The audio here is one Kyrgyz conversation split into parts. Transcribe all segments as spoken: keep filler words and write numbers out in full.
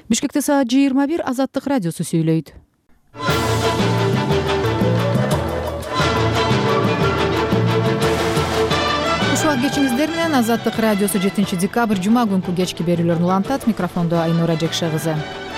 Бишкекте саат жыйырма бир, Азаттык радиосу сүйлөйт. Ушуга кечиңиздер менен Азаттык радиосу жетинчи декабрь жума күнкү кечки берүүлөрүн улантат. Микрофондо Айнура Жекшегызы.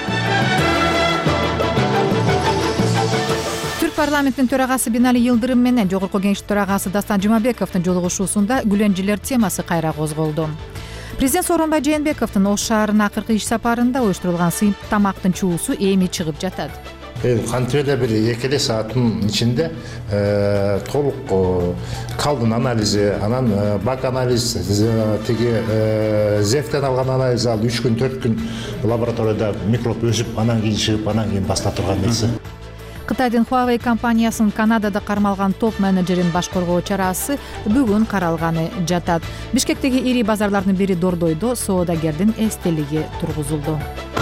Түрк парламентинин төрагасы Бинали Йылдырым менен Жогорку Кеңеш төрагасы Дастан Жумабековдун жолугушуусунда гүлөнчүлөр темасы кайра козголду. Президент Сооронбай Жээнбековдун Ош шаарына акыркы иш сапарында уюштурулган сыйып тамактын чуусу эми чыгып жатат. Кантип эле бир эки эле сааттын ичинде толук калдын анализи, анан бак анализ, тиги зефтен алган анализ алды. үч күн төрт күн лабораторияда микроб өсүп, анан кийин чыгып, анан кийин басыла турган нерсе. Кытайдын Huawei компаниясынын Канадада кармалган топ менеджерин башкаргоо чарасы бүгүн каралганы жатат. Бишкектеги ири базарлардын бири Дордойдо соодагердин эстелиги тургузулду.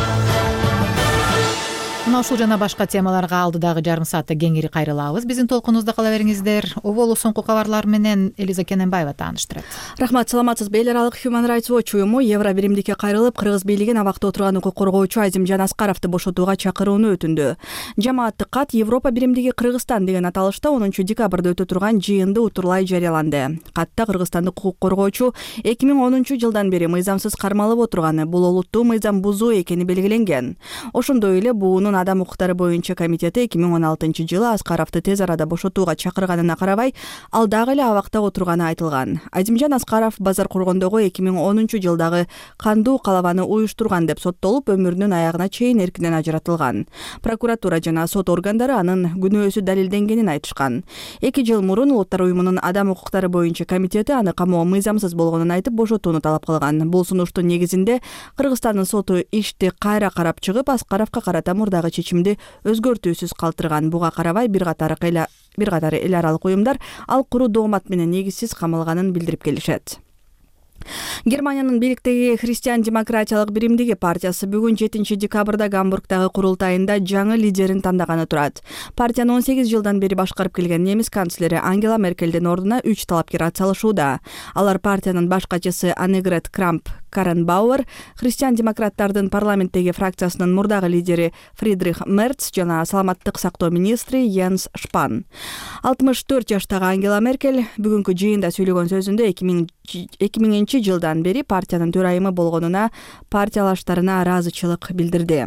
Мына ушул жана башка темаларга алдыдагы жарым саатта кеңири кайрылабыз. Биздин толкунубузда кала бериңиздер. Оболу соңку кабарлар менен Элиза Кененбаева тааныштырат. Рахмат, саламатсызбы. Эл аралык Human Rights Watch уюму Евро биримдикке кайрылып, кыргыз бийлигин абакта отурган укук коргоочу Азимжан Аскаровду бошотууга чакырууну өтүндү. Жамааттык кат Европа биримдиги Кыргызстан деген аталышта онунчу декабрда өтө турган жыйынды утурлай жарыяланды. Катта кыргызстандык укук коргоочу эки миң онунчу жылдан бери мыйзамсыз кармалып отурганы, бул олуттуу мыйзам бузуу экени белгиленген. Ошондой эле буунун адам укуктары боюнча комитети эки миң он алтынчы жылы Аскаровду тез арада бошотууга чакырганына карабай, ал дагы эле абакта отурганы айтылган. Азимжан Аскаров базар кургондогу эки миң онунчу жылдагы кандуу калабаны уюштурган деп соттолуп, өмүрүнүн аягына чейин эркинен ажыратылган. Прокуратура жана сот органдары анын күнөөсү далилденгенин айтышкан. Эки жыл мурун Улуттар уюмунун адам укуктары боюнча комитети аны камоо мыйзамсыз болгонун айтып бошотууну талап кылган. Бул сунуштун негизинде Кыргызстандын соту ишти кайра карап чыгып, Аскаровго карата мурдагы чечимди өзгөртүүсүз калтырган. Буга карабай бир катар бир катар эл аралык уюмдар ал куру доомат менен негизсиз камалганын билдирип келишет. Германиянын бийликтеги Христиан демократиялык биримдиги партиясы бүгүн жетинчи декабрда Гамбургдагы курултайында жаңы лидерин тандаганы турат. Партияны он сегиз жылдан бери башкарып келген немис канцлери Ангела Меркелдин ордуна үч талапкер атсалышууда. Алар партиянын баш катчысы Аннегрет Крамп-Карренбауэр, христиан демократтардын парламенттеги фракциясынын мурдагы лидери Фридрих Мерц жана саламаттык сактоо министри Йенс Шпан. алтымыш төрт жаштагы Ангела Меркель бүгүнкү жыйында сүйлөгөн сөзүндө эки миңинчи жылдан бери партиянын төрайымы болгонуна партиялаштарына ыраазычылык билдирди.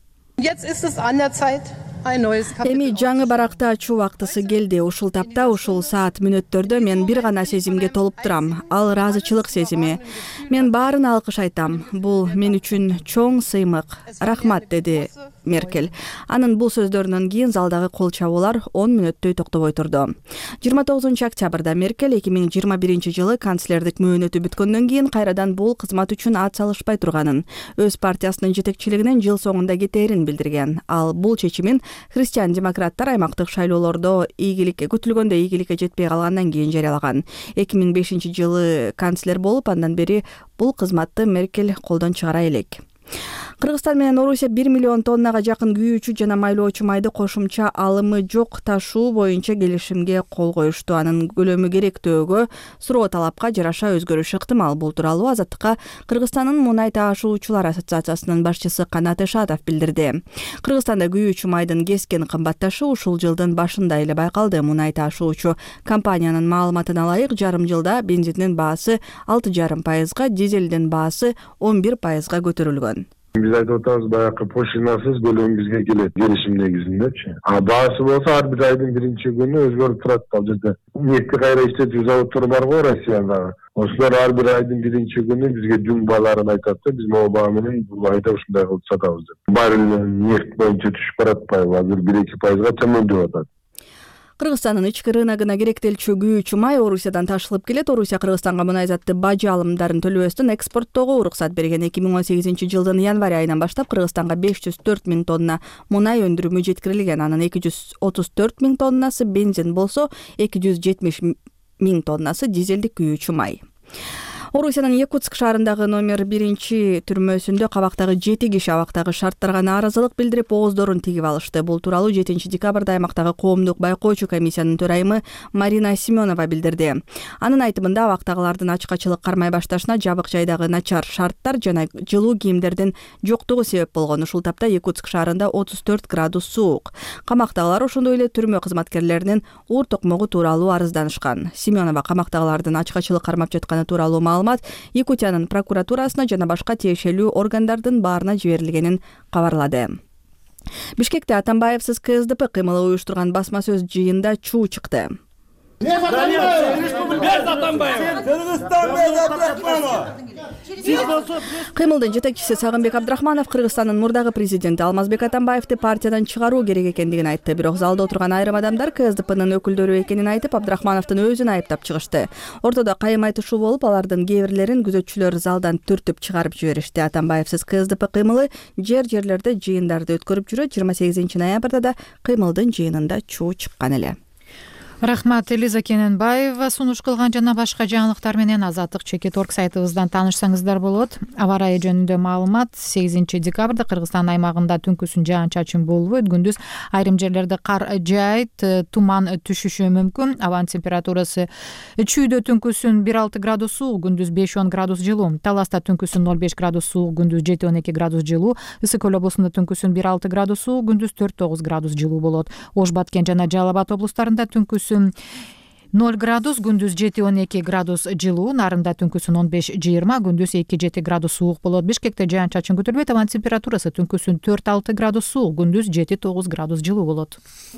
Эми жаңы баракты ачуу убактысы келди. Ушул тапта, ушул саат мүнөттөрдө мен бир гана сезимге толуп турам. Ал ыраазычылык сезими. Мен баарын алкыш айтам. Бул мен үчүн чоң сыймык. Рахмат, деди Меркель. Анын бул сөздөрүнөн кийин залдагы кол чабуулар он мүнөттөй токтобой турду. жыйырма тогузунчу октябрда Меркель эки миң жыйырма биринчи жылы канцлердик мөөнөтү бүткөндөн кийин кайрадан бул кызмат үчүн ат салышпай турганын, өз партиясынын жетекчилигинен жыл соңунда кетээрин билдирген. Ал бул чечимин христиан демократтар аймактык шайлоолордо ийгиликке күтүлгөндө ийгиликке жетпей калгандан кийин жарыялаган. эки миң бешинчи жылы канцлер болуп, андан бери бул кызматты Меркель колдон чыгара элек. Кыргызстан менен Орусия бир миллион тоннага жакын күйүүчү жана майлоочу майды кошумча алымы жок ташуу боюнча келишимге кол коюшту. Анын көлөмү керектөөгө суроо талапка жараша өзгөрүшү ыктымал. Бул тууралуу Азаттыкка Кыргызстандын мунай таашуучулар ассоциациясынын башчысы Канат Эшатов билдирди. Кыргызстанда күйүүчү майдын кескен кымбатташы ушул жылдын башында эле байкалды. Мунай таашуучу компаниянын маалыматына ылайык, жарым жылда бензиндин баасы алты жарым пайызга, дизелдин баасы он бир пайызга көтөрүлгөн. Биз айтып атабыз, баягы поштинасыз көлөм бизге келет келишим негизиндечи. А баасы болсо ар бир айдын биринчи күнү өзгөрүп турат. Ал жерде нефти кайра иштетүү заводдору бар го Россияда. Ошолор ар бир айдын биринчи күнү бизге жүң бааларын айтат да, биз могу баа менен бул айда ушундай кылып сатабыз деп. Баррель нефть боюнча түшүп баратпайбы? Азыр бир эки пайызга төмөндөп атат. Кыргызстандын ички рыногуна керектелчү күйүүчү май Орусиядан ташылып келет. Орусия Кыргызстанга мунай затты бажы алымдарын төлөбөстөн экспорттоого уруксат берген. эки миң он сегизинчи жылдын январь айынан баштап Кыргызстанга беш жүз төрт миң тонна мунай өндүрүмү жеткирилген. Анын эки жүз отуз төрт миң тоннасы бензин болсо, эки жүз жетимиш миң тоннасы дизелдик күйүүчү май. Орусиянын Якутск шаарындагы номер биринчи түрмөсүндө кабактагы жети киши абактагы шарттарга нааразылык билдирип ооздорун тигип алышты. Бул тууралуу жетинчи декабрда аймактагы коомдук байкоочу комиссиянын төрайымы Марина Семенова билдирди. Анын айтымында абактагылардын ачкачылык кармай башташына жабык жайдагы начар шарттар жана жылуу кийимдердин жоктугу себеп болгон. Ушул тапта Якутск шаарында отуз төрт градус суук. Камактагылар ошондой эле түрмө кызматкерлеринин оор токмогу тууралуу арызданышкан. Семенова камактагылардын ачкачылык кармап жатканы тууралуу маалымат Якутиянын прокуратурасына жана башка тиешелүү органдардын баарына жиберилгенин кабарлады. Бишкекте Атамбаевсиз КСДП кыймылы уюштурган басма сөз жыйында чуу чыкты. Кыймылдын жетекчиси Сагынбек Абдрахманов Кыргызстандын мурдагы президенти Алмазбек Атамбаевди партиядан чыгаруу керек экендигин айтты. Бирок залда отурган айрым адамдар КСДПнын өкүлдөрү экенин айтып, Абдрахмановдун өзүн айыптап чыгышты. Ортодо кайым айтышуу болуп, алардын кээ бирлерин күзөтчүлөр залдан түртүп чыгарып жиберишти. Атамбаевсиз КСДП кыймылы жер-жерлерде жыйындарды өткөрүп жүрөт. жыйырма сегизинчи ноябрда да кыймылдын жыйынында чуу чыккан эле. Рахмат, Элиза Кененбаева сунуш кылган жана башка жаңылыктар менен Азаттык чекит орг сайтыбыздан таанышсаңыздар болот. Аба ырайы жөнүндө маалымат: сегизинчи декабрда Кыргызстан аймагында түнкүсүн жаан-чачын болбойт, күндүз айрым жерлерде кар жаайт, туман түшүшү мүмкүн. Абанын температурасы Чүйдө түнкүсүн бир алты градус суук, күндүз беш он градус жылуу. Таласта түнкүсүн ноль беш градус суук, күндүз жети он эки градус жылуу. Ысык көл облусунда түнкүсүн бир алты градус суук, күндүз төрт тогуз градус жылуу болот. Ош, Баткен жана Жалал Абад облустарында түнкүсүн ноль градус, күндүз жети он эки градус жылуу. Нарында түнкүсүн он беш жыйырма, күндүз эки жети градус суук болот. Бишкекте жаан-чачын күтүлбөйт. Абанын температурасы түнкүсүн төрт алты градус суук, күндүз жети тогуз градус жылуу болот.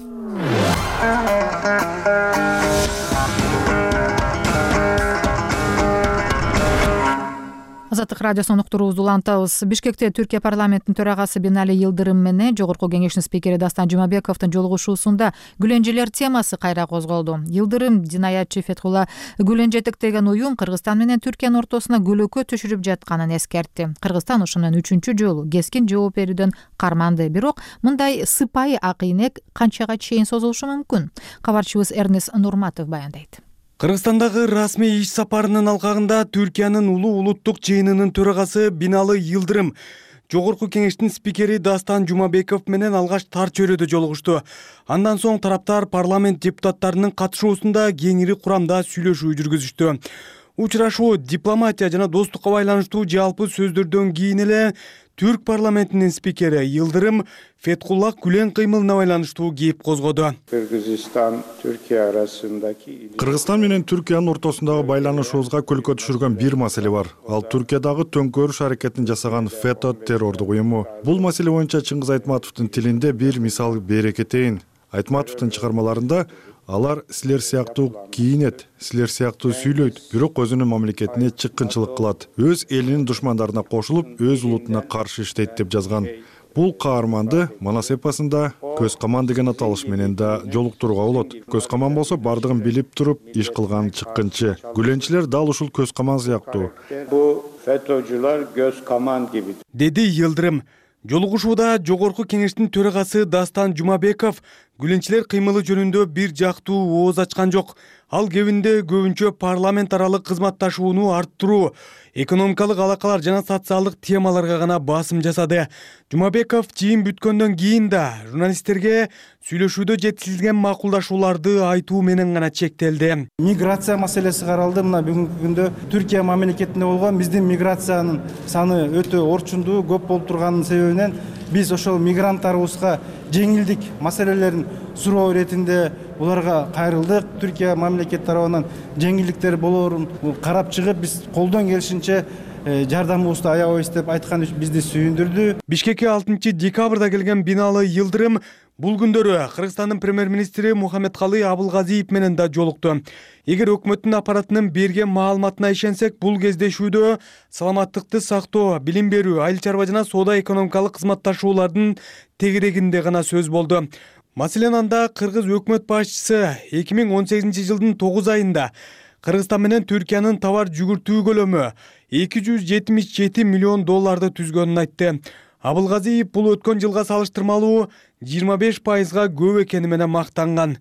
Азаттык радиосунун уктуруубузду улантабыз. Бишкекте Түркия парламентинин төрагасы Бинали Йылдырым менен Жогорку кеңештин спикери Дастан Жумабековдун жолугушуусунда Гүленжилер темасы кайра козголду. Йылдырым динаятчы Фетхулла Гүлен жетектеген уюм Кыргызстан менен Түркиянын ортосуна күлөкө түшүрүп жатканын эскертти. Кыргызстан ушунун үчүнчү жолу кескин жооп берүүдөн карманды. Бирок мындай сыпайы акыйнек канчага чейин созулушу мүмкүн? Кабарчыбыз Эрнес Нурматов баяндайт. Кыргызстандагы расмий иш сапарынын алкагында Түркиянын улуу улуттук жыйынынын төрагасы Бинали Йылдырым Жогорку кеңештин спикери Дастан Жумабеков менен алгач тар чөйрөдө жолугушту. Андан соң тараптар парламент депутаттарынын катышуусунда кеңири курамда сүйлөшүү жүргүзүштү. Учурашуу дипломатия жана достукка байланыштуу жалпы сөздөрдөн кийин эле Түрк парламентинин спикери Йылдырым Фетхулла Гүлен кыймылына байланыштуу кеп козгоду. Кыргызстан Түркия арасындагы Кыргызстан менен Түркиянын ортосундагы байланышыбызга көлкө түшүргөн бир маселе бар. Ал Түркиядагы төңкөрүш аракетин жасаган фето террордук уюму. Бул маселе боюнча Чыңгыз Айтматовдун тилинде бир мисал бере кетейин. Айтматовдун чыгармаларында алар силер сыяктуу кийинет, силер сыяктуу сүйлөйт, бирок өзүнүн мамлекетине чыккынчылык кылат. Өз элинин душмандарына кошулуп, өз улутуна каршы иштейт деп жазган. Бул каарманды Манас эпосунда көз каман деген аталыш менен да жолуктурууга болот. Көз каман болсо бардыгын билип туруп иш кылган чыккынчы. Гүленчилер дал ушул көз каман сыяктуу. Бу феточулар көз каман gibi. Деди Йылдырым. Жолугушууда Жогорку кеңештин төрагасы Дастан Жумабеков Гүленчилер кыймылы жөнүндө бир жактуу ооз ачкан жок. Ал кебинде көбүнчө парламент аралык кызматташууну арттыруу, экономикалык алакалар жана социалдык темаларга гана басым жасады. Жумабеков жыйын бүткөндөн кийин да журналисттерге сүйлөшүүдө жеткизилген макулдашууларды айтуу менен гана чектелди. Миграция маселеси каралды. Мына бүгүнкү күндө Түркия мамлекетинде болгон биздин миграциянын саны өтө орчундуу, көп болуп турганын себебинен биз ошол мигранттарыбызга жеңилдик маселелерин суроо иретинде буларга кайрылдык. Түркия мамлекет тарабынан жеңилдиктер болоорун карап чыгып, биз колдон келишинче жардамыбызды аябайбыз деп айткан үчүн бизди сүйүндүрдү. Бишкекке алтынчы декабрда келген Бинали Йылдырым бул күндөрү Кыргызстандын премьер-министри Мухаммедкалый Абылгазиев менен да жолукту. Эгер өкмөттүн аппаратынын берген маалыматына ишенсек, бул кездешүүдө саламаттыкты сактоо, билим берүү, айыл чарба жана соода экономикалык кызматташуулардын тегерегинде гана сөз болду. Маселен, анда кыргыз өкмөт башчысы эки миң он сегизинчи жылдын тогуз айында Кыргызстан менен Түркиянын товар жүгүртүү көлөмү эки жүз жетимиш жети миллион долларды түзгөнүн айтты. Абылгазиев бул өткөн жылга салыштырмалуу жыйырма беш пайызга көп экени менен мактанган.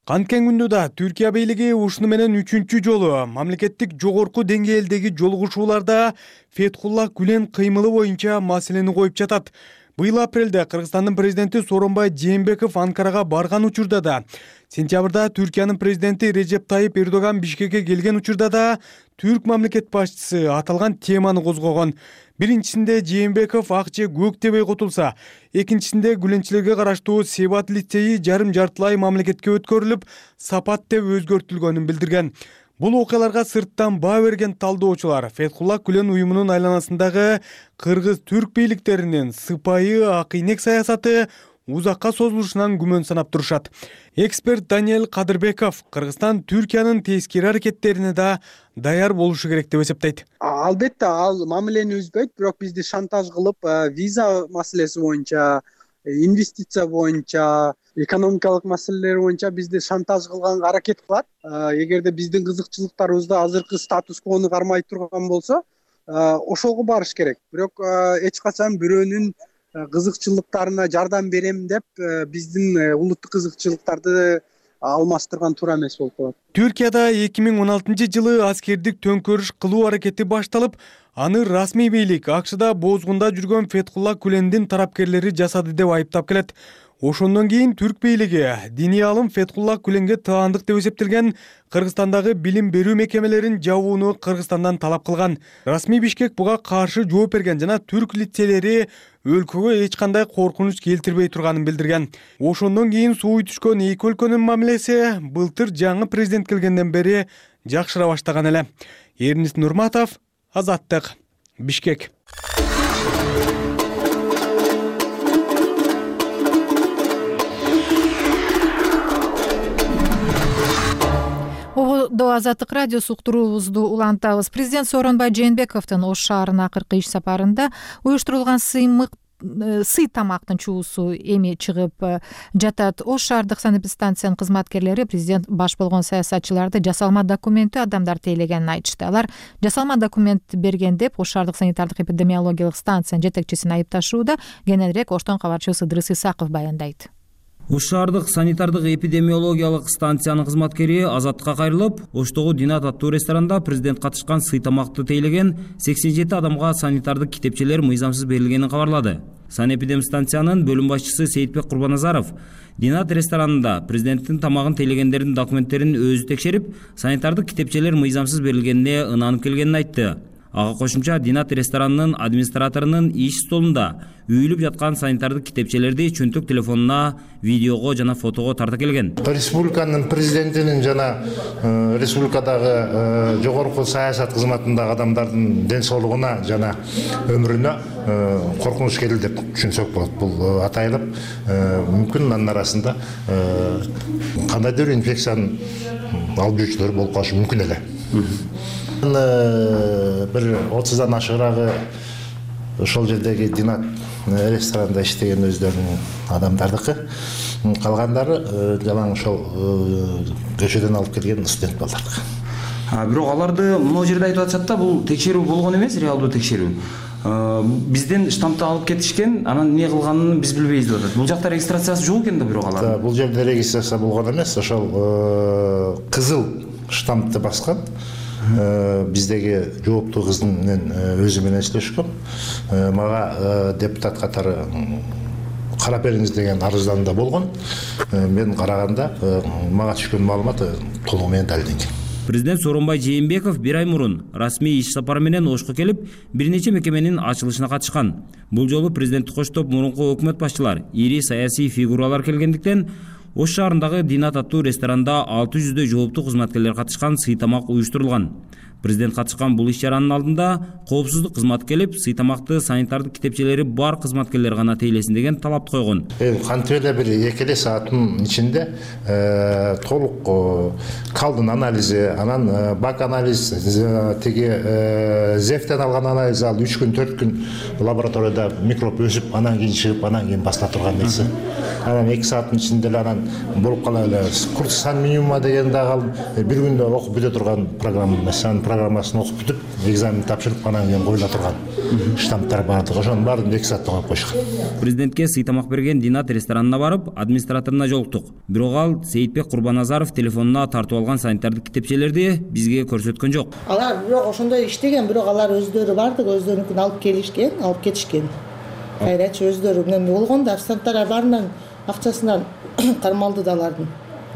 Канткен күндө да Түркия бийлиги ушуну менен үчүнчү жолу мамлекеттик жогорку деңгээлдеги жолугушууларда Фетхулла Гүлен кыймылы боюнча маселени коюп жатат. Быйыл апрелде Кыргызстандын президенти Сооронбай Жээнбеков Анкарага барган учурда да, сентябрда Түркиянын президенти Режеп Тайип Эрдоган Бишкекке келген учурда да түрк мамлекет башчысы аталган теманы козгогон. Биринчисинде Жээнбеков ак же көк дебей котулса, экинчисинде Гүленчилерге караштуу Себат лицейи жарым жартылай мамлекетке өткөрүлүп, Сапат деп өзгөртүлгөнүн билдирген. Бул окуяларга сырттан баа берген талдоочулар Фетхулла Гүлен уюмунун айланасындагы кыргыз-түрк бийликтеринин сыпайы акыйнек саясаты узакка созулушунан күмөн санап турушат. Эксперт Даниэль Кадырбеков Кыргызстан Түркиянын тескери аракеттерине да даяр болушу керек деп эсептейт. Албетте ал мамилени үзбөйт, бирок бизди шантаж кылып, виза маселеси боюнча, инвестиция боюнча, экономикалык маселелер боюнча бизди шантаж кылганга аракет кылат. Эгерде биздин кызыкчылыктарыбызды азыркы статус-квону кармай турган болсо, ошого барыш керек. Бирок эч качан бирөөнүн кызыкчылыктарына жардам берем деп биздин улуттук кызыкчылыктарды алмаштырган туура эмес болуп калат. Түркияда эки миң он алтынчы жылы аскердик төңкөрүш кылуу аракети башталып, аны расмий бийлик АКШда боозгунда жүргөн Фетхулла Гүлендин тарапкерлери жасады деп айыптап келет. Ошондон кийин түрк бийлиги диний алым Фетхулла Гүленге таандык деп эсептелген Кыргызстандагы билим берүү мекемелерин жабууну Кыргызстандан талап кылган. Расмий Бишкек буга каршы жооп берген жана түрк лицейлери өлкөгө эч кандай коркунуч келтирбей турганын билдирген. Ошондон кийин сууй түшкөн эки өлкөнүн мамилеси былтыр жаңы президент келгенден бери жакшыра баштаган эле. Эрнис Нурматов, Азаттык, Бишкек. До Азаттык радиосу уктуруубузду улантабыз. Президент Сооронбай Жээнбековдун Ош шаарына акыркы иш сапарында уюштурулган сыймык сый тамактын чуусу эми чыгып жатат. Ош шаардык санэпидстанциянын кызматкерлери президент баш болгон саясатчыларды жасалма документти адамдар тейлегенин айтышты. Алар жасалма документ берген деп Ош шаардык санитардык эпидемиологиялык станциянын жетекчисин айыпташууда. Кененирээк Оштон кабарчыбыз Ыдырыс Исаков баяндайт. Ош шаардык санитардык эпидемиологиялык станциянын кызматкери Азаттыкка кайрылып, Оштогу Динат аттуу ресторанда президент катышкан сый тамакты тейлеген сексен жети адамга санитардык китепчелер мыйзамсыз берилгенин кабарлады. Санэпидемстанциянын бөлүм башчысы Сейитбек Курбаназаров Динат ресторанында президенттин тамагын тейлегендердин документтерин өзү текшерип, санитардык китепчелер мыйзамсыз берилгенине ынанып келгенин айтты. Ага кошумча Динат ресторанынын администраторунун иш столунда үйүлүп жаткан санитардык китепчелерди чөнтөк телефонуна, видеого жана фотого тарта келген. Республиканын президентинин жана республикадагы жогорку саясат кызматындагы адамдардын ден соолугуна жана өмүрүнө коркунуч келди деп түшүнсөк болот. Бул атайылып мүмкүн анын арасында кандайдыр бир инфекциянын алып жүрүүчүлөр болуп калышы мүмкүн эле. Бир отуздан ашыгыраагы ошол жердеги Динат ресторанында иштеген өздөрүнүн адамдардыкы, калгандары жалаң ошол көчөдөн алып келген студент балдардыкы. Бирок аларды могу жерде айтып атышат да, бул текшерүү болгон эмес, реалдуу текшерүү. Бизден штампты алып кетишкен, анан эмне кылганын биз билбейбиз деп атат. Бул жакта регистрациясы жок экен да бирок алар. Бул жерде регистрация болгон эмес, ошол кызыл штампты баскан. Биздеги жооптуу кыздын менен өзү менен иштешкен. Мага депутат катары карап бериңиз деген арыздануу болгон. Мен караганда мага түшкөн маалымат толугу менен далилденген. Президент Сооронбай Жээнбеков бир ай мурун расмий иш сапары менен Ошко келип, бир нече мекеменин ачылышына катышкан. Бул жолу президентти коштоп мурунку өкмөт башчылар, ири саясий фигуралар келгендиктен Ош шаарындагы Динат аттуу ресторанда алты жүздөй жооптуу кызматкерлер катышкан сый тамак уюштурулган. Президент катышкан бул иш чаранын алдында коопсуздук кызматы келип, сый тамакты санитардык китепчелери бар кызматкерлер гана тейлесин деген талапты койгон. Кантип эле бир эки эле сааттын ичинде толук калдын анализи, анан бак анализ, теги зефтен алган анализ ал үч күн төрт күн лабораторияда микроб өсүп, анан кийин чыгып, анан кийин баста турган нерсе. Анан эки сааттын ичинде эле анан болуп кала эле. Курс сан минимума деген дагы бир күндө окуп бүтө турган программа эмес. Программасын окуп бүтүп экзамен тапшырып анан кийин коюла турган штамптар баардыгы ошонун баарын эки саатта коюп коюшкан. Президентке сый тамак берген Динат ресторанына барып, администраторуна жолуктук. Бирок ал Сейитбек Курбаназаров телефонуна тартып алган санитардык китепчелерди бизге көрсөткөн жок. Алар бирок ошондой иштеген, бирок алар өздөрү бардык, өздөрүнүкүн алып келишкен, алып кетишкен. Кайрачы өздөрү менен болгон да официанттар баарынан акчасынан кармалды да алардын.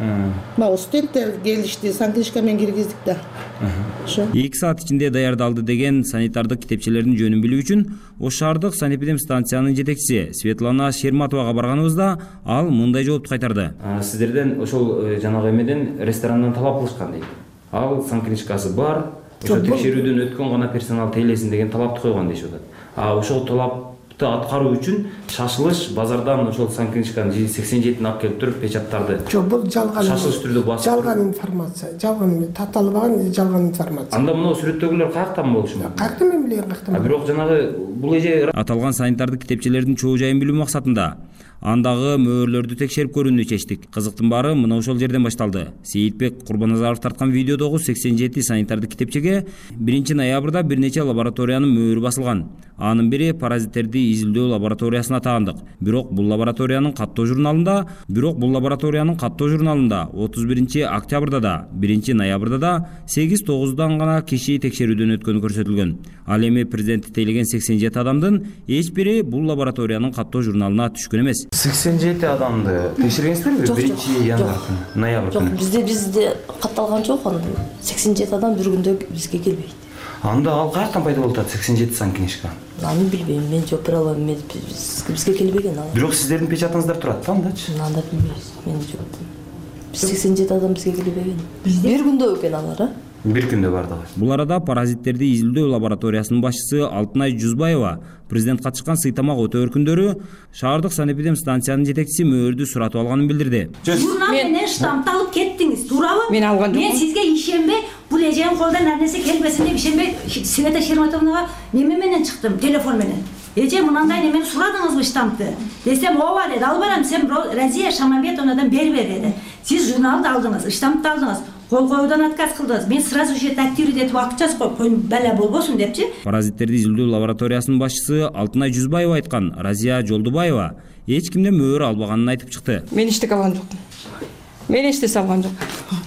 Мына студенттер келишти, санкнижка менен киргиздик да. Ошо. эки саат ичинде даярдалды деген санитардык китепчелердин жөнүн билүү үчүн Ош шаардык санэпидемстанциянын жетекчиси Светлана Шерматовага барганыбызда ал мындай жоопту кайтарды. Сиздерден ошол жанагы эмеден ресторандан талап кылышкан дейт. Ал санкнижкасы бар, ошо текшерүүдөн өткөн гана персонал тейлесин деген талапты койгон дешип атат. А ошол талап аткаруу үчүн шашылыш базардан ошол санкнижканын сексен жетин алып келип туруп печаттарды. Жок, бул жалган. Шашылыш түрдө басып. Жалган информация, жалган таталбаган жалган информация. Анда мына сүрөттөгүлөр каяктан болушу мүмкүн? Каяктан мен билем, каяктан. А бирок жанагы бул эже аталган санитардык китепчелердин чоо жайын билүү максатында андагы мөөрлөрдү текшерип көрүүнү чечтик. Кызыктын баары мына ошол жерден башталды. Сейитбек Курбаназаров тарткан видеодогу сексен жети санитардык китепчеге биринчи ноябрда бир нече лабораториянын мөөрү басылган. Анын бири паразиттерди изилдөө лабораториясына таандык. Бирок бул лабораториянын каттоо журналында, бирок бул лабораториянын каттоо журналында отуз биринчи октябрда да, биринчи ноябрда да сегиз тогуздан гана киши текшерүүдөн өткөнү көрсөтүлгөн. Ал эми президенти тейлеген сексен жети адамдын эч бири бул лабораториянын каттоо журналына түшкөн эмес. сексен жети адамды текшергенсиздерби биринчи январда, ноябрда? Жок, бизде бизде катталган жок, анда сексен жети адам бир күндө бизге келбейт. Анда ал каяктан пайда болуп атат сексен жети санкнижка? Аны билбейм, мен жооп бере албайм, мен бизге келбеген ал. Бирок сиздердин печатыңыздар турат да андачы? Анда билбейбиз, мен жооп. сексен жети адам бизге келбеген. Бир күндө экен алар, а? Бир күндө бардыгы. Бул арада паразиттерди изилдөө лабораториясынын башчысы Алтынай Жузбаева президент катышкан сый тамак өтө өркүндөрү шаардык санэпидемстанциянын жетекчиси мөөрдү суратып алганын билдирди. Журнал менен штампты алып кеттиңиз, туурабы? Мен алган жокмун. Мен сизге ишенбей, бул эженин колунан ар нерсе келбесин деп ишенбей, Света Шерматовнага неме менен чыктым, телефон менен. Эже мынандай немени сурадыңызбы штампты? Десем, ооба деди, ал барам, сен Разия Шамамбетовнадан бербе деди. Сиз журналды алдыңыз, штампты алдыңыз. Кол коюудан отказ кылдыңыз. Мен сразу же активдетип акча жазып коюп, бала болбосун депчи. Паразиттерди изилдөө лабораториясынын башчысы Алтынай Жузбаева айткан Разия Жолдубаева эч кимден мөөр албаганын айтып чыкты. Мен иштек алган жокмун. Мен эчтесе алган жокмун.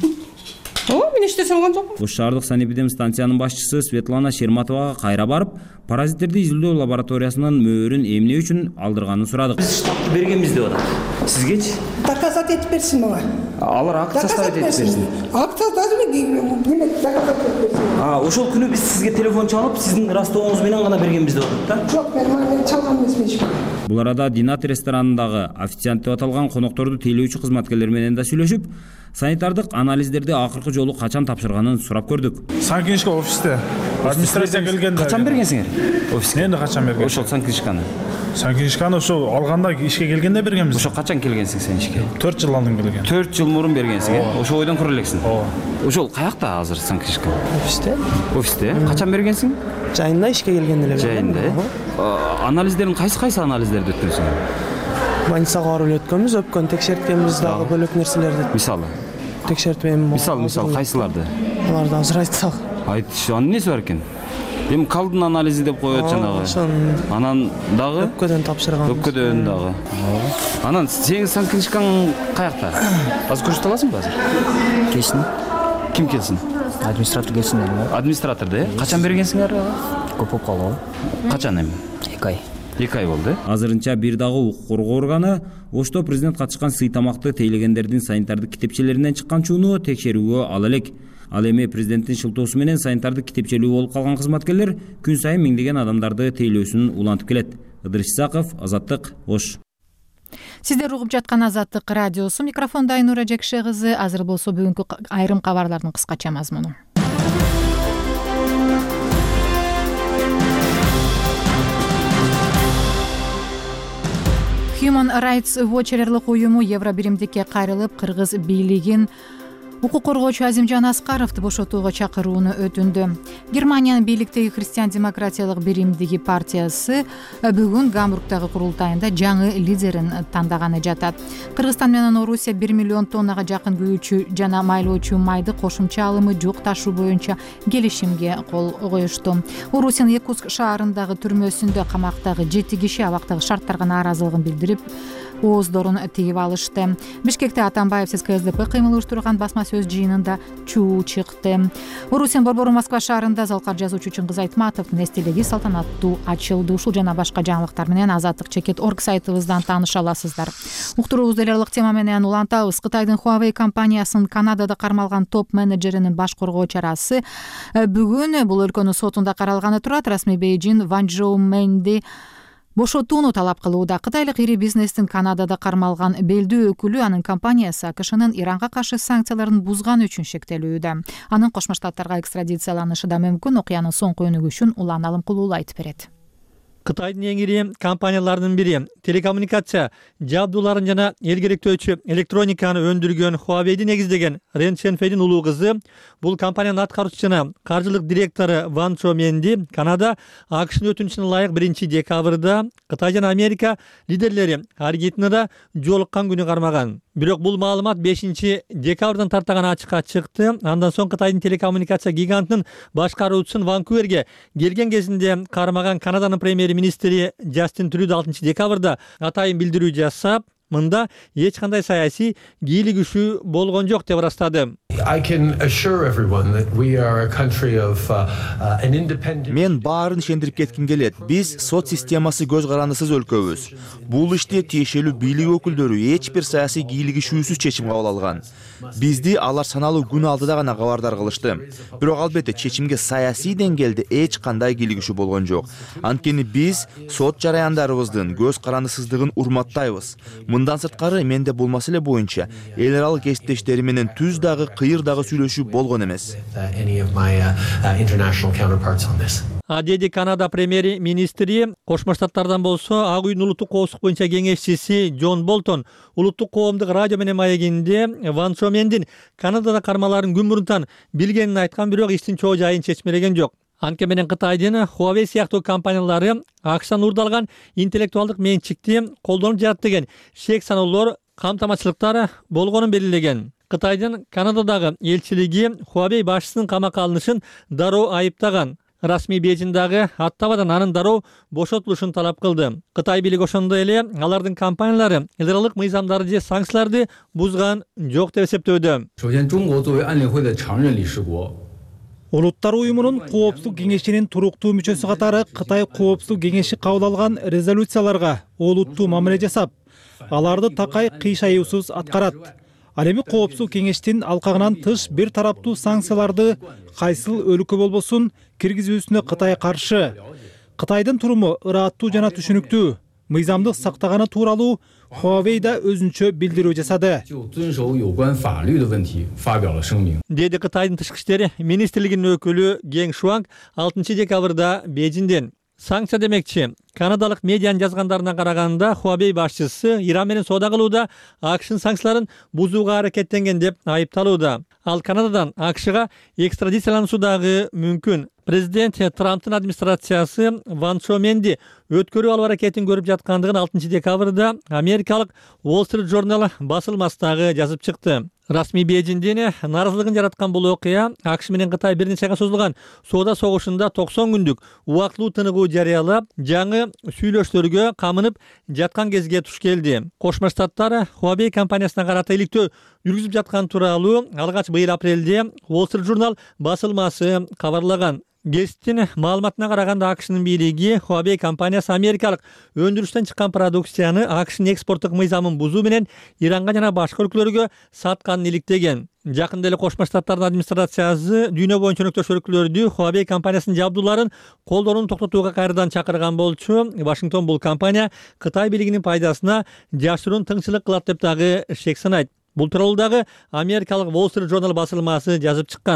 О, мен эчтесе алган жокмун. Ош шаардык санэпидемстанциянын башчысы Светлана Шерматовага кайра барып, паразиттерди изилдөө лабораториясынын мөөрүн эмне үчүн алдырганын сурадык. Биз штампты бергенбиз деп атат. Сизгечи? Доказать этип берсин мага. Алар акт составить этип берсин. Акт составить доказать берсин. А, ошол күнү биз сизге телефон чалып, сиздин растооңуз менен гана бергенбиз деп атат да? Жок, мен чалган эмесмин. Бул арада Динат ресторанындагы официант деп аталган конокторду тейлөөчү кызматкерлер менен да сүйлөшүп, санитардык анализдерди акыркы жолу качан тапшырганын сурап көрдүк. Санкнижка офисте. Администрация келгенде. Качан бергенсиңер? Офиске. Мен да качан бергем. Ошол санкнижканы. Санкнижканы ошол алганда ишке келгенде бергенбиз. Ошо качан келгенсиң сен ишке? төрт жыл алдын келген. төрт жыл мурун бергенсиң, э? Ошо ойдон көрө элексиң. Ооба. Ошол каякта азыр санкнижка? Офисте. Офисте? Качан бергенсиң? Жайында ишке келгенде эле. Жайында. Анализдерин кайсы кайсы анализдерди өткөрсүң? Больницага барып өткөнбүз, өпкөн текшерткенбиз дагы бөлөк нерселерди. Мисалы? Текшертпейм. Мисал, мисал кайсыларды? Аларды азыр айтсак. Айтшы, анын эмнеси бар экен? Эми калдын анализи деп коет жанагы. Анан дагы өпкөдөн тапшырган. Өпкөдөн дагы. Анан сенин санкнижкаң каякта? Азыр көрсөтө аласыңбы азыр? Келсин. Ким келсин? Администратор келсин дедим. Администратор да? Качан бергенсиңер? Көп болуп калды. Качан эми? эки ай. эки ай болду. Азырынча бир дагы укук коргоо органы Ошто президент катышкан сый тамакты тейлегендердин санитардык китепчелеринен чыккан чууну текшерүүгө ала элек. Ал эми президенттин шылтоосу менен санитардык китепчелүү болуп калган кызматкерлер күн сайын миңдеген адамдарды тейлөөсүн улантып келет. Ыдырыш Исаков, Азаттык, Ош. Сиздер угуп жаткан Азаттык радиосу, микрофондо Айнура Жекше кызы. Азыр болсо бүгүнкү айрым кабарлардын кыскача мазмуну. Human Rights Watch эрлик уюму Евробиримдикке кайрылып, кыргыз бийлигин Укук коргоочу Азимжан Аскаровду бошотууга чакырууну өтүндү. Германиянын бийликтеги Христиан демократиялык биримдиги партиясы бүгүн Гамбургдагы курултайында жаңы лидерин тандаганы жатат. Кыргызстан менен Орусия бир миллион тоннага жакын күйүүчү жана майлоочу майды кошумча алымы жок ташуу боюнча келишимге кол коюшту. Орусиянын Якутск шаарындагы түрмөсүндө камактагы жети киши абактагы шарттарга нааразылыгын билдирип, ооздорун тигип алышты. Бишкекте Атамбаевсиз КСДП кыймыл уюштурган басма сөз жыйынында чуу чыкты. Орусиянын борбору Москва шаарында Залкар жазуучу Чыңгыз Айтматовдун эстелиги салтанаттуу ачылды. Ушул жана башка жаңылыктар менен азаттык чекит орг сайтыбыздан тааныша аласыздар. Уктуруубузду эл аралык тема менен улантабыз. Кытайдын Huawei компаниясынын Канадада кармалган топ менеджеринин баш коргоо чарасы бүгүн бул өлкөнүн сотунда каралганы турат. Расмий Бейжин Ван Жоуменди бошотууну талап кылууда. Кытайлык ири бизнестин Канадада кармалган белдүү өкүлү анын компаниясы АКШнын Иранга каршы санкцияларын бузганы үчүн шектелүүдө. Анын Кошмо Штаттарга экстрадицияланышы да мүмкүн. Окуянын соңку өнүгүшүн Улан Алымкулуу айтып берет. Кытайдын эң ири компанияларынын бири телекоммуникация жабдууларын жана эл керектөөчү электрониканы өндүргөн Huawei'ди негиздеген Рен Ченфейдин улуу кызы, бул компаниянын аткаруучу жана каржылык директору Ван Чоменди Канада АКШнын өтүнүчүнө ылайык биринчи декабрда Кытай жана Америка лидерлери Аргентинада жолуккан күнү кармаган. Бирок бул маалымат бешинчи декабрдан тартаган ачыкка чыкты. Андан соң Кытайдын телекоммуникация гигантынын башкаруучусун Ванкуверге келген кезинде кармаган Канаданын премьер-министри Джастин Трюдо алтынчы декабрда атайын билдирүү жасап, мында эч кандай саясий кийлигишүү болгон жок деп ырастады. Мен баарын ишендирип кетким келет. Биз сот системасы көз карандысыз өлкөбүз. Бул иште тиешелүү бийлик өкүлдөрү эч бир саясий кийлигишүүсүз чечим кабыл алган. Бизди алар саналуу күн алдыда гана кабардар кылышты. Бирок албетте чечимге саясий деңгээлде эч кандай кийлигишүү болгон жок. Анткени биз сот жараяндарыбыздын көз карандысыздыгын урматтайбыз. Мындан сырткары менде бул маселе боюнча эл аралык кесиптештери менен түз дагы кыйыр дагы сүйлөшүү болгон эмес. А деди Канада премьер-министри Кошмо Штаттардан болсо Ак үйдүн улуттук коопсуздук боюнча кеңешчиси Джон Болтон улуттук коомдук радио менен маегинде Ван Чомендин Канадада кармаларын күн мурунтан билгенин айткан, бирок иштин чоо жайын чечмелеген жок. Анткени менен Кытайдын Huawei сыяктуу компаниялары АКШдан уурдалган интеллектуалдык менчикти колдонуп жатат деген шек саноолор камтамачылыктар болгонун белгилеген. Кытайдын Канададагы элчилиги Huawei башчысынын камакка алынышын дароо айыптаган. Расмий Бейжиндагы аттабадан анын дароо бошотулушун талап кылды. Кытай бийлиги ошондой эле алардын компаниялары эл аралык мыйзамдарды же санкцияларды бузган жок деп эсептөөдө. Улуттар уюмунун коопсуздук кеңешинин туруктуу мүчөсү катары Кытай коопсуздук кеңеши кабыл алган резолюцияларга олуттуу мамиле жасап, аларды такай кыйшаюусуз аткарат. Ал эми коопсуздук кеңештин алкагынан тыш бир тараптуу санкцияларды кайсыл өлкө болбосун киргизүүсүнө Кытай каршы. Кытайдын туруму ыраттуу жана түшүнүктүү. Мыйзамды сактаганы тууралуу Huawei да өзүнчө билдирүү жасады. Деди Кытайдын тышкы иштер министрлигинин өкүлү Гeng Шуанг алтынчы декабрда Бейжинден. Санкция демекчи. Канадалык медианын жазгандарына караганда Huawei башчысы Иран менен соода кылууда АКШнын санкцияларын бузууга аракеттенген деп айыпталууда. Ал Канададан АКШга экстрадициялануусу дагы мүмкүн. Президент Трамптын администрациясы Ван Чоменди өткөрүү алуу аракетин көрүп жаткандыгын алтынчы декабрда Америкалык Wall Street Journal басылмасындагы жазып чыкты. Расмий Бейжиндин нааразылыгын жараткан бул окуя АКШ менен Кытай бир нече айга созулган соода согушунда токсон күндүк убактылуу тыныгуу жарыялап, жаңы сүйлөштөргө камынып жаткан кезге туш келди. Кошмо Штаттар Huawei компаниясына карата иликтөө жүргүзүп жаткан тууралуу алгач быйыл апрелде Wall Street Journal басылмасы кабарлаган. Гесттин маалыматына караганда АКШнын бийлиги Huawei компаниясы америкалык өндүрүштөн чыккан продукцияны АКШнын экспорттук мыйзамын бузуу менен Иранга жана башка өлкөлөргө сатканын иликтеген. Жакында эле Кошмо Штаттардын администрациясы дүйнө боюнча өнөктөш өлкөлөрдү Huawei компаниясынын жабдууларын колдонууну токтотууга кайрадан чакырган болчу. Вашингтон бул компания Кытай бийлигинин пайдасына жашыруун тыңчылык кылат деп дагы шек санайт. Бул тууралуу дагы америкалык Wall Street Journal басылмасы жазып чыккан.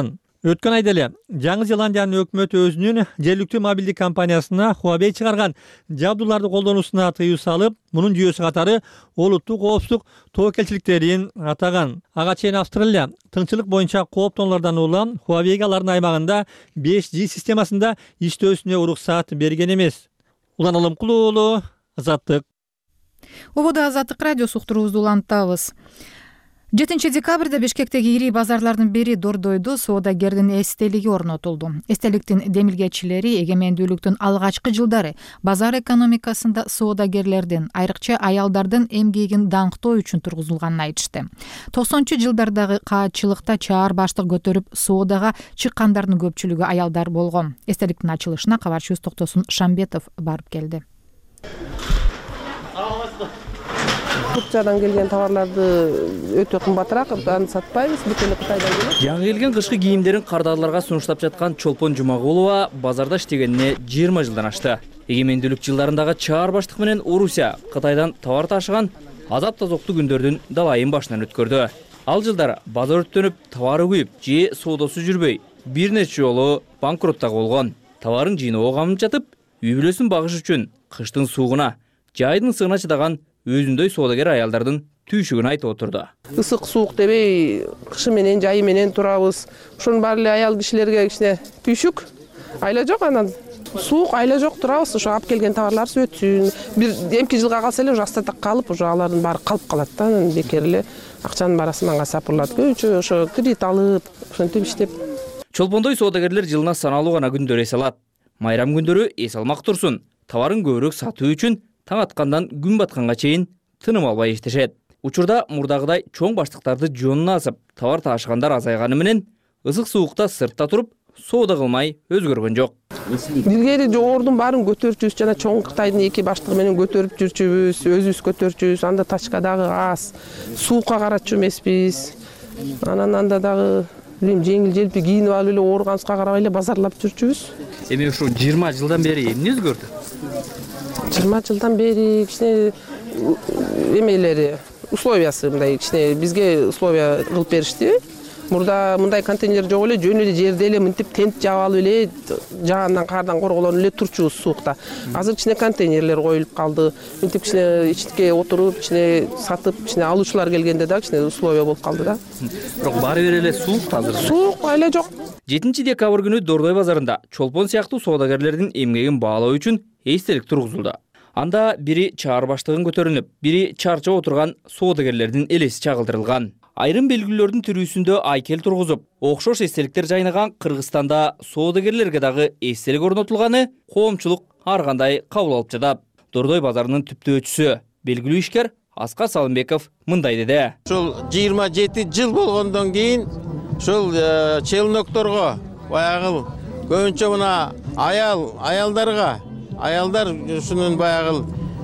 Өткөн айда эле Жаңы Зеландиянын өкмөтү өзүнүн жергиликтүү мобилдик компаниясына Huawei чыгарган жабдууларды колдонуусуна тыюу салып, мунун жүйөсү катары олуттук коопсуздук тобокелчиликтерин атаган. Ага чейин Австралия тыңчылык боюнча кооптонулардан улам Huawei алардын аймагында беш джи системасында иштөөсүнө уруксаат берген эмес. Улан Алымкулуу уулу, Азаттык. Ободо Азаттык радиосу уктуруубузду улантабыз. жетинчи декабрда Бишкектеги ири базарлардын бири Дордойдо соодагердин эстелиги орнотулду. Эстеликтин демилгечилери эгемендүүлүктүн алгачкы жылдары базар экономикасында соодагерлердин, айрыкча аялдардын эмгегин даңктоо үчүн тургузулганын айтышты. токсонунчу жылдардагы каатчылыкта чаар баштык көтөрүп соодага чыккандардын көпчүлүгү аялдар болгон. Эстеликтин ачылышына кабарчыбыз Токтосун Шамбетов барып келди. Турциядан келген товарларды өтө кымбатыраак, аны сатпайбыз, бүт эле Кытайдан келет. Жаңы келген кышкы кийимдерин кардарларга сунуштап жаткан Чолпон Жумагулова базарда иштегенине жыйырма жылдан ашты. Эгемендүүлүк жылдарындагы чаар баштык менен Орусия Кытайдан товар ташыган азап-тазоктуу күндөрдүн далайын башынан өткөрдү. Ал жылдар базар өрттөнүп, товары күйүп, же соодосу жүрбөй, бир нече жолу банкротта болгон. Товарын жыйноо камынып жатып, үй бүлөсүн багыш үчүн кыштын суугуна, жайдын ысыгына чыдаган өзүндөй соодагер аялдардын түйшүгүн айтып отурду. Ысык суук дебей, кышы менен жайы менен турабыз. Ошонун баары эле аял кишилерге кичине түйшүк. Айла жок анан. Суук айла жок турабыз. Ошо алып келген товарлар өтсүн. Бир эмки жылга калса эле уже астатак калып, уже алардын баары калып калат да. Анан бекер эле акчанын баары асманга сапырылат. Көбүнчө ошо кредит алып, ошентип иштеп. Чолпондой соодагерлер жылына саналуу гана күндөр эс алат. Майрам күндөрү эс алмак турсун. Товарын көбүрөөк сатуу үчүн таң аткандан күн батканга чейин тыным албай иштешет. Учурда мурдагыдай чоң баштыктарды жонуна асып, товар таашыгандар азайганы менен ысык суукта сыртта туруп, соода кылмай өзгөргөн жок. Илгери жогордун баарын көтөрчүбүз, жана чоң Кытайдын эки баштыгы менен көтөрүп жүрчүбүз, өзүбүз көтөрчүбүз, анда тачка дагы аз, суукка карачу эмеспиз. Анан анда дагы билем жеңил желпи кийинип алып эле ооруганыбызга карабай эле базарлап жүрчүбүз. Эми ушу жыйырма жылдан бери эмне өзгөрдү? жыйырма жылдан бери кичине эмелери, условиясы мындай кичине бизге условия кылып беришти. Мурда мындай контейнер жок эле, жөн эле жерде эле мынтип тент жаап алып эле жагандан кардан корголонуп эле турчубуз суукта. Азыр кичине контейнерлер коюлуп калды. Мынтип кичине ичке отуруп, кичине сатып, кичине алуучулар келгенде да кичине условия болуп калды да. Бирок баары бир эле суук азыр. Суук айла жок. жетинчи декабрь күнү Дордой базарында Чолпон сыяктуу соодагерлердин эмгегин баалоо үчүн эстелик тургузулду. Анда бири чаар баштыгын көтөрүнүп, бири чарчап отурган соодагерлердин элеси чагылдырылган. Айрым белгилөрдүн түрүүсүндө айкел тургузуп, окшош эстеликтер жайнаган Кыргызстанда соодагерлерге дагы эстелик орнотулганы коомчулук ар кандай кабыл алып жатат. Дордой базарынын түптөөчүсү, белгилүү ишкер Аскар Салымбеков мындай деди. Ушул жыйырма жети жыл болгондон кийин ушул челнокторго баягы көбүнчө мына аял аялдарга аялдар ушунун баягы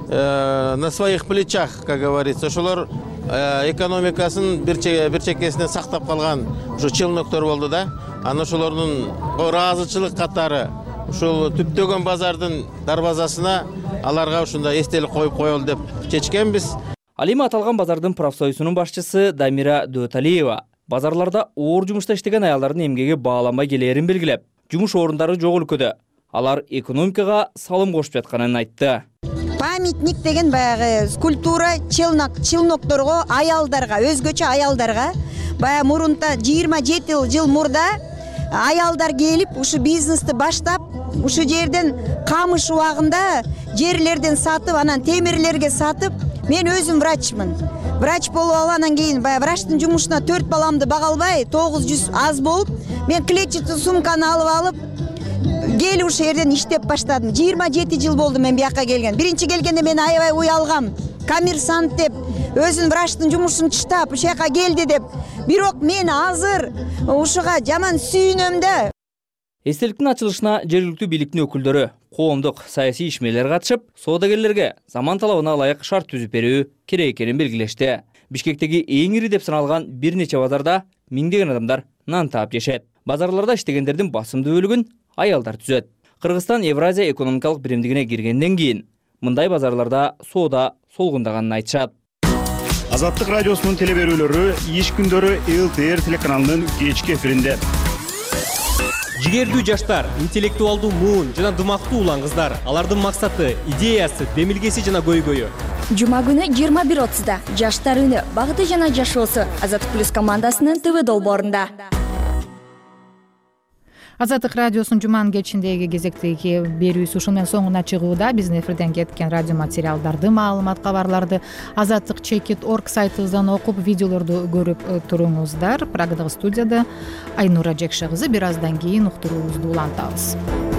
на своих плечах, как говорится, ошолор экономикасын бир чекесинен сактап калган ушу челноктор болду да. Анан ошолордун ыраазычылык катары ушул түптөгөн базардын дарбазасына аларга ушундай эстелик коюп коелу деп чечкенбиз. Ал эми аталган базардын профсоюзунун башчысы Дамира Дөталиева базарларда оор жумушта иштеген аялдардын эмгеги бааланбай келерин белгилеп, жумуш орундары жок өлкөдө алар экономикага салым кошуп жатканын айтты. Памятник деген баягы скульптура челнок, челнокторго, аялдарга, өзгөчө аялдарга, баягы мурунта жыйырма жети жыл мурда аялдар келип, ушу бизнести баштап, ушу жерден камыш убагында жерлерден сатып, анан темирлерге сатып, мен өзүм врачмын. Врач болуп алып, анан кийин баягы врачтын жумушуна төрт баламды бага албай, тогуз жүз аз болуп, мен клетчатый сумканы алып алып, келип ушул жерден иштеп баштадым. жыйырма жети жыл болду мен бияка келген. Биринчи келгенде мен аябай уялгам. Коммерсант деп, өзүн врачтын жумушун чыштап, ушул жака келди деп. Бирок мен азыр ушуга жаман сүйүнөм да. Эстеликтин ачылышына жергиликтүү бийликтин өкүлдөрү, коомдук саясий ишмерлер катышып, соодагерлерге заман талабына ылайык шарт түзүп берүү керек экенин белгилешти. Бишкектеги эң ири деп саналган бир нече базарда миңдеген адамдар нан таап жешет. Базарларда иштегендердин басымдуу бөлүгүн аялдар түзөт. Кыргызстан Евразия экономикалык биримдигине киргенден кийин мындай базарларда соода солгундаганын айтышат. Азаттык радиосунун теле берүүлөрү иш күндөрү эл тэ эр телеканалынын кечки эфиринде. жигердүү жаштар, интеллектуалдуу муун жана дымактуу улан кыздар. Алардын максаты, идеясы, демилгеси жана көйгөйү. Жума күнү жыйырма бир отузда жаштар үнү багыты жана жашоосу Азаттык плюс командасынын ТВ долбоорунда. Азаттык радиосунун жуманын кечиндеги кезектеги берүүсү ушун менен соңуна чыгууда. Биздин эфирден кеткен радио материалдарды, маалымат, кабарларды азаттык чекит точка орг сайтыбыздан окуп, видеолорду көрүп туруңуздар. Прагадагы студияда Айнура Жекше кызы. Бир аздан кийин уктуруубузду улантабыз.